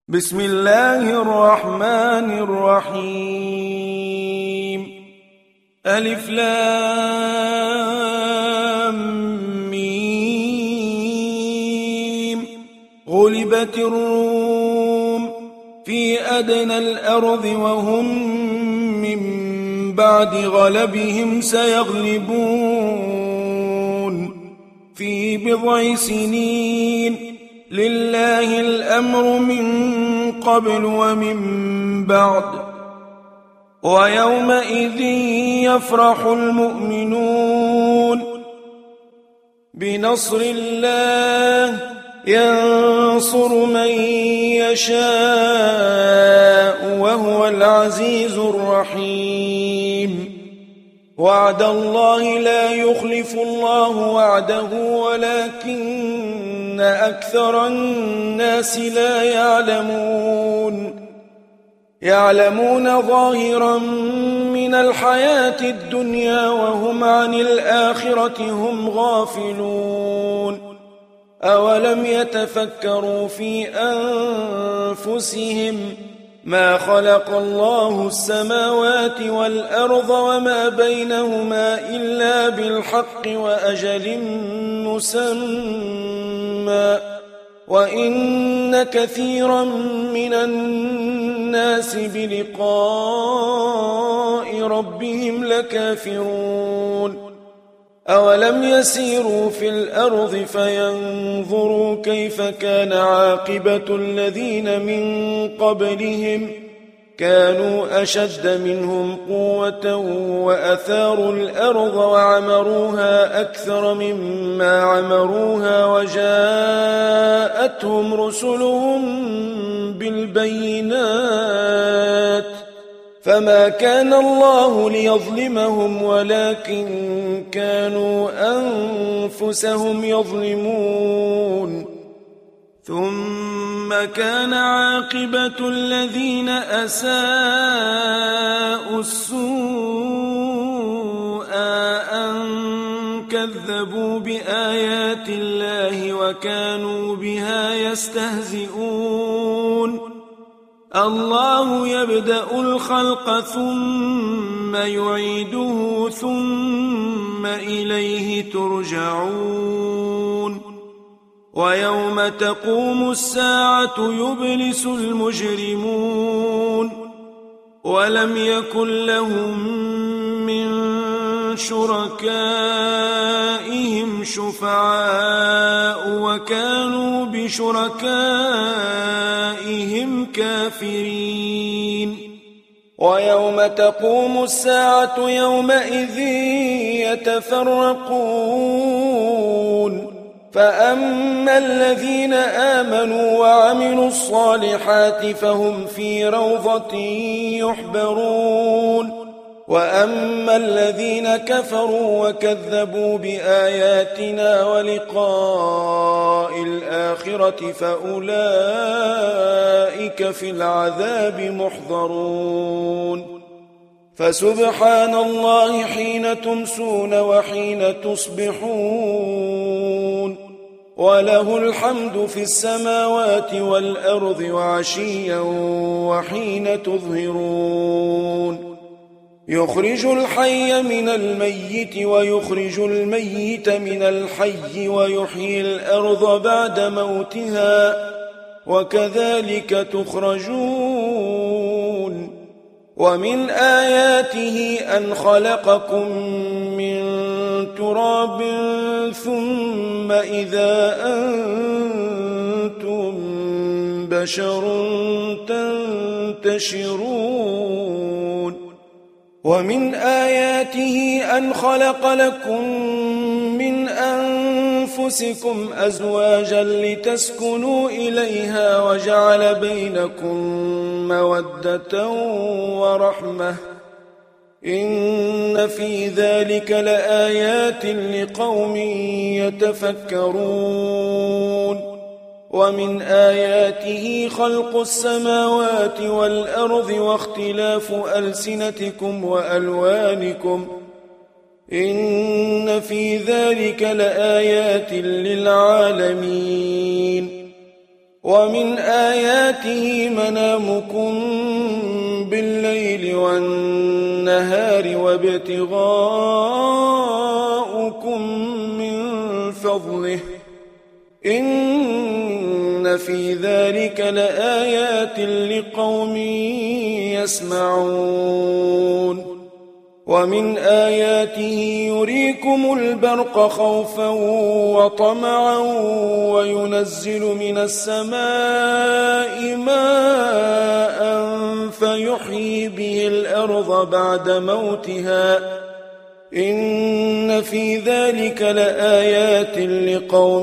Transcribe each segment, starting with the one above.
بسم الله الرحمن الرحيم. ألف لام ميم. غلبت الروم في أدنى الأرض وهم من بعد غلبهم سيغلبون في بضع سنين. لله الأمر من قبل ومن بعد. ويومئذ يفرح المؤمنون بنصر الله ينصر من يشاء وهو العزيز الرحيم. وعد الله لا يخلف الله وعده ولكن أكثر الناس لا يعلمون ظاهرا من الحياة الدنيا وهم عن الآخرة هم غافلون. أولم يتفكروا في أنفسهم ما خلق الله السماوات والأرض وما بينهما إلا بالحق وأجل مسمى وإن كثيرا من الناس بلقاء ربهم لكافرون. أولم يسيروا في الأرض فينظروا كيف كان عاقبة الذين من قبلهم كانوا أشد منهم قوة وأثاروا الأرض وعمروها أكثر مما عمروها وجاءتهم رسلهم بالبينات فما كان الله ليظلمهم ولكن كانوا أنفسهم يظلمون. ثم كان عاقبة الذين أساءوا السوء أن كذبوا بآيات الله وكانوا بها يستهزئون. الله يبدأ الخلق ثم يعيده ثم إليه ترجعون. ويوم تقوم الساعة يبلس المجرمون ولم يكن لهم من شركائهم شفعاء وكانوا بشركائهم كافرين. ويوم تقوم الساعة يومئذ يتفرقون فأما الذين آمنوا وعملوا الصالحات فهم في روضة يحبرون وأما الذين كفروا وكذبوا بآياتنا ولقاء الآخرة فأولئك في العذاب محضرون. فسبحان الله حين تمسون وحين تصبحون وله الحمد في السماوات والأرض وعشيا وحين تظهرون. يخرج الحي من الميت ويخرج الميت من الحي ويحيي الأرض بعد موتها وكذلك تخرجون. ومن آياته أن خلقكم من تراب ثم إذا أنتم بشر تنتشرون. ومن آياته أن خلق لكم من أنفسكم أزواجا لتسكنوا إليها وجعل بينكم مودة ورحمة إن في ذلك لآيات لقوم يتفكرون. ومن آياته خلق السماوات والأرض واختلاف ألسنتكم وألوانكم إن في ذلك لآيات للعالمين. ومن آياته منامكم بالليل والنهار وابتغاؤكم من فضله إن في ذلك لآيات لقوم يسمعون ومن آياته يريكم البرق خوفا وطمعا وينزل من السماء ماء فيحيي به الأرض بعد موتها إن في ذلك لآيات لقوم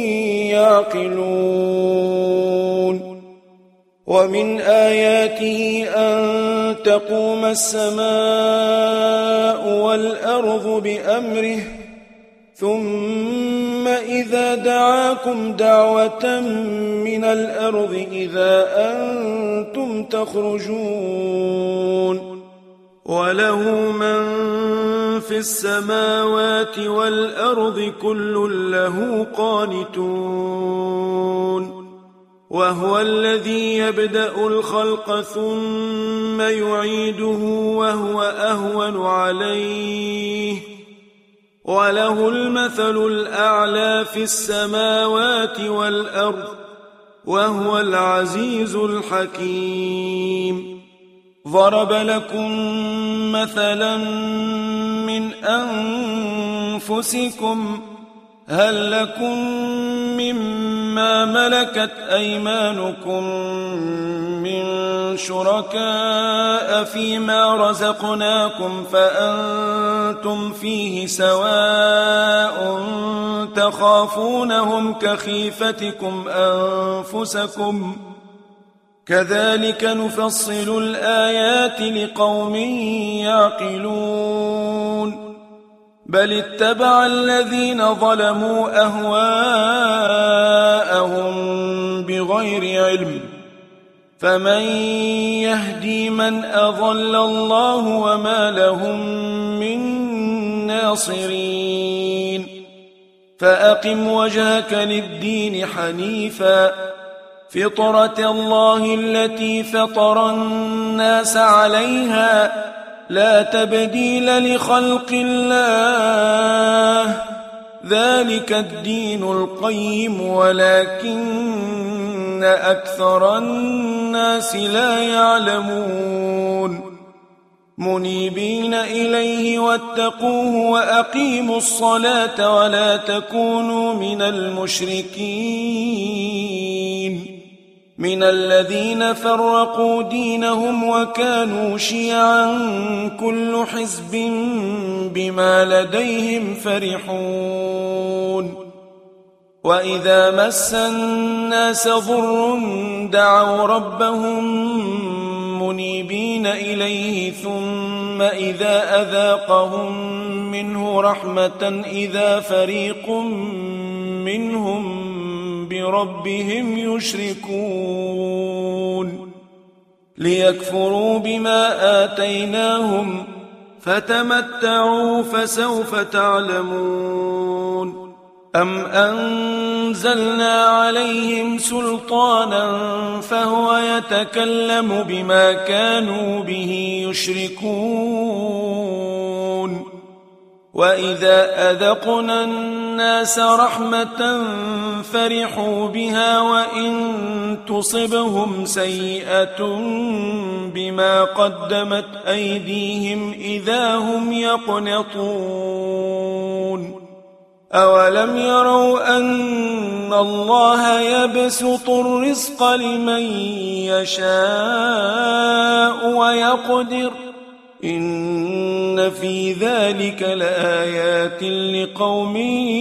يعقلون ومن آياته أن تقوم السماء والأرض بأمره ثم إذا دعاكم دعوة من الأرض إذا أنتم تخرجون وله من في السماوات والأرض كل له قانتون وهو الذي يبدأ الخلق ثم يعيده وهو أهون عليه وله المثل الأعلى في السماوات والأرض وهو العزيز الحكيم ضرب لكم مثلا من أنفسكم هل لكم مما ملكت أيمانكم من شركاء فيما رزقناكم فأنتم فيه سواء تخافونهم كخيفتكم أنفسكم كذلك نفصل الآيات لقوم يعقلون بل اتبع الذين ظلموا أهواءهم بغير علم فمن يهدي من أضل الله وما لهم من ناصرين فأقم وجهك للدين حنيفا فطرة الله التي فطر الناس عليها لا تبديل لخلق الله ذلك الدين القيم ولكن أكثر الناس لا يعلمون منيبين إليه واتقوه وأقيموا الصلاة ولا تكونوا من المشركين من الذين فرقوا دينهم وكانوا شيعا كل حزب بما لديهم فرحون وإذا مس الناس ضر دعوا ربهم منيبين إليه ثم إذا أذاقهم منه رحمة إذا فريق منهم بربهم يشركون ليكفروا بما آتيناهم فتمتعوا فسوف تعلمون أم أنزلنا عليهم سلطانا فهو يتكلم بما كانوا به يشركون وإذا أذقنا الناس رحمة فرحوا بها وإن تصبهم سيئة بما قدمت أيديهم إذا هم يقنطون أولم يروا أن الله يبسط الرزق لمن يشاء ويقدر إن في ذلك لآيات لقوم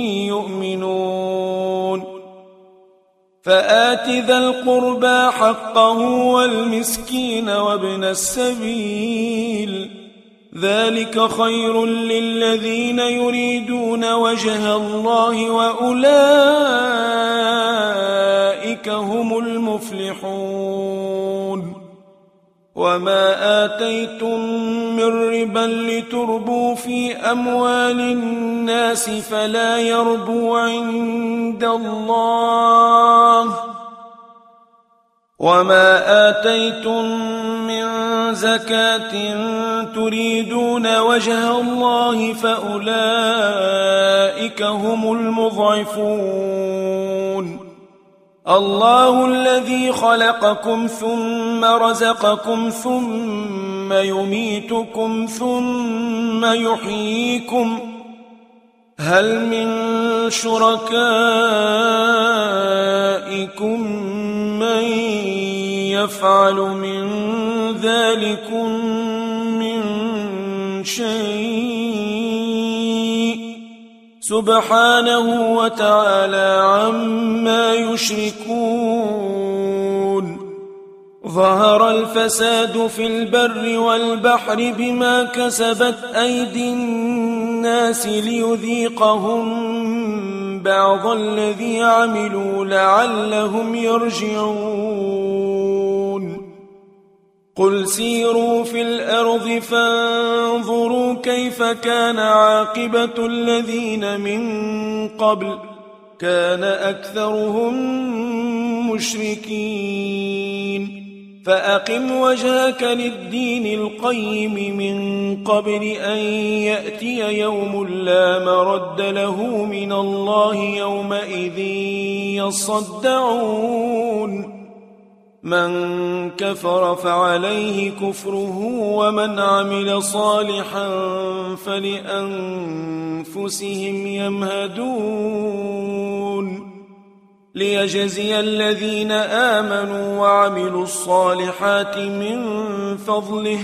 يؤمنون فآت ذا القربى حقه والمسكين وابن السبيل ذلك خير للذين يريدون وجه الله وأولئك هم المفلحون وما آتيتم من ربا لتربوا في أموال الناس فلا يربو عند الله وما آتيتم من زكاة تريدون وجه الله فأولئك هم المضعفون. الله الذي خلقكم ثم رزقكم ثم يميتكم ثم يحييكم، هل من شركائكم من يفعل من ذلكم من شيء؟ سبحانه وتعالى عما يشركون. ظهر الفساد في البر والبحر بما كسبت أيدي الناس ليذيقهم بعض الذي عملوا لعلهم يرجعون. قل سيروا في الأرض فانظروا كيف كان عاقبة الذين من قبل، كان أكثرهم مشركين. فأقم وجهك للدين القيم من قبل أن يأتي يوم لا مرد له من الله يومئذ يصدعون. من كفر فعليه كفره ومن عمل صالحا فلأنفسهم يمهدون. ليجزي الذين آمنوا وعملوا الصالحات من فضله،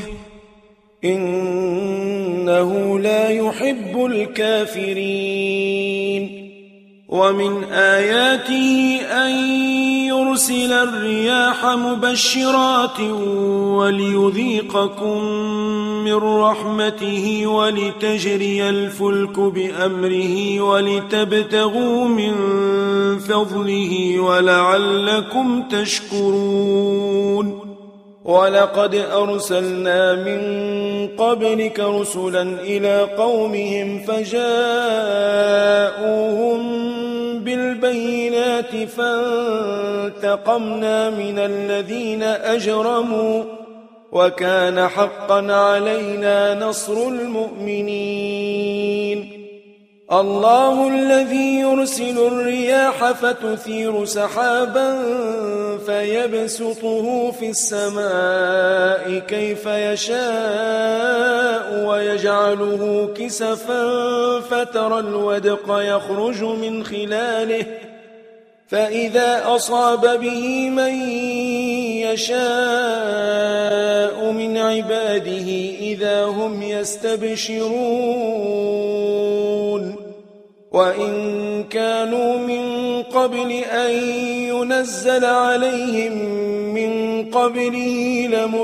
إنه لا يحب الكافرين. ومن آياته أن يرسل الرياح مبشرات وليذيقكم من رحمته ولتجري الفلك بأمره ولتبتغوا من فضله ولعلكم تشكرون. ولقد أرسلنا من قبلك رسلا إلى قومهم فجاءوهم بالبينات فانتقمنا من الذين أجرموا وكان حقا علينا نصر المؤمنين. الله الذي يرسل الرياح فتثير سحابا فيبسطه في السماء كيف يشاء ويجعله كسفا فترى الودق يخرج من خلاله فإذا أصاب به من يشاء من عباده إذا هم يستبشرون. وإن كانوا من قبل أن ينزل عليهم من قبله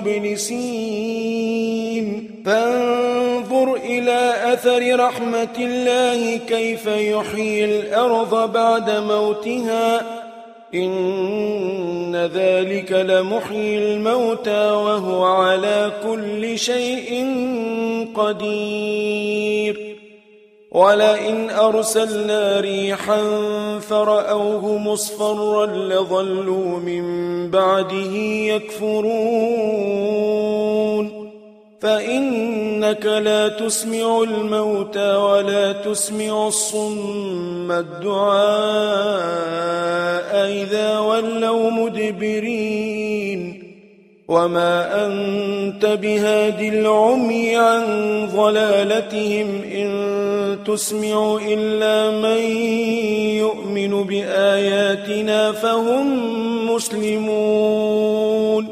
لمبلسين. فانظر إلى أثر رحمة الله كيف يحيي الأرض بعد موتها، إن ذلك لمحيي الموتى وهو على كل شيء قدير. ولئن أرسلنا ريحا فرأوه مصفرا لظلوا من بعده يكفرون. فإنك لا تسمع الموتى ولا تسمع الصم الدعاء إذا ولوا مدبرين. وما أنت بهاد العمي عن ضلالتهم إن تسمع إلا من يؤمن بآياتنا فهم مسلمون.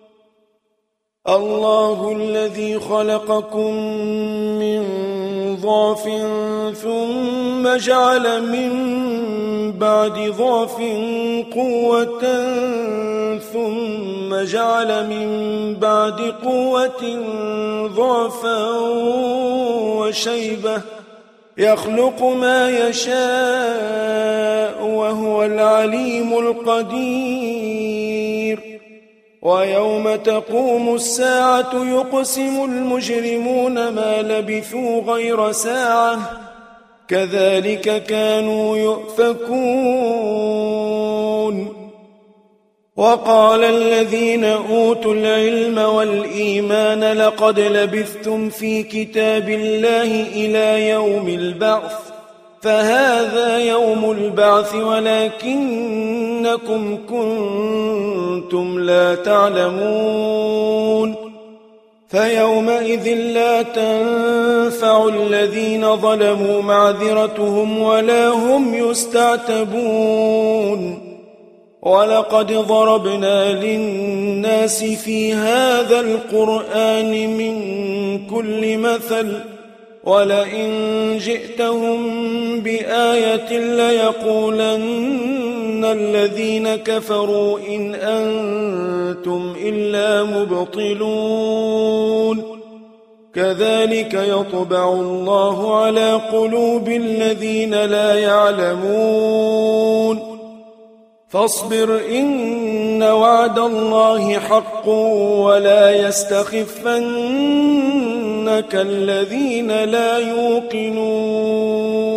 الله الذي خلقكم من ضعف ثم جعل من بعد ضعف قوة ثم جعل من بعد قوة ضعفا وشيبة يخلق ما يشاء وهو العليم القدير. ويوم تقوم الساعة يقسم المجرمون ما لبثوا غير ساعة كذلك كانوا يؤفكون. وقال الذين أوتوا العلم والإيمان لقد لبثتم في كتاب الله إلى يوم البعث فهذا يوم البعث ولكنكم كنتم لا تعلمون فيومئذ لا تنفع الذين ظلموا معذرتهم ولا هم يستعتبون ولقد ضربنا للناس في هذا القرآن من كل مثل ولئن جئتهم بآية ليقولن الذين كفروا إن أنتم إلا مبطلون كذلك يطبع الله على قلوب الذين لا يعلمون فاصبر إن وعد الله حق ولا يستخفنك الذين لا يوقنون